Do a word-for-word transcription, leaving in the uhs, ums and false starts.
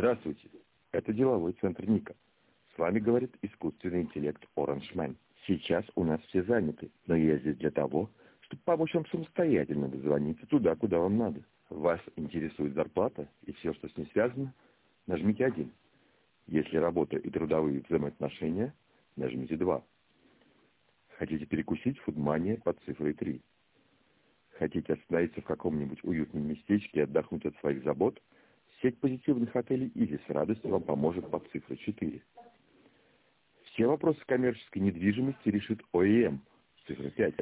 Здравствуйте, это деловой центр Ника. С вами говорит искусственный интеллект OrangeMan. Сейчас у нас все заняты, но я здесь для того, чтобы помочь вам самостоятельно дозвониться туда, куда вам надо. Вас интересует зарплата и все, что с ней связано, нажмите один. Если работа и трудовые взаимоотношения, нажмите два. Хотите перекусить в фудмане под цифрой три. Хотите остановиться в каком-нибудь уютном местечке и отдохнуть от своих забот? Сеть позитивных отелей «Изи» с радостью вам поможет под цифрой четыре. Все вопросы коммерческой недвижимости решит о и эм, цифра пять.